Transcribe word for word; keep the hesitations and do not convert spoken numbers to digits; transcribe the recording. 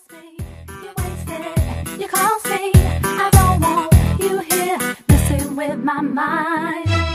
me, you wasted, you cost me. I don't want you here messing with my mind.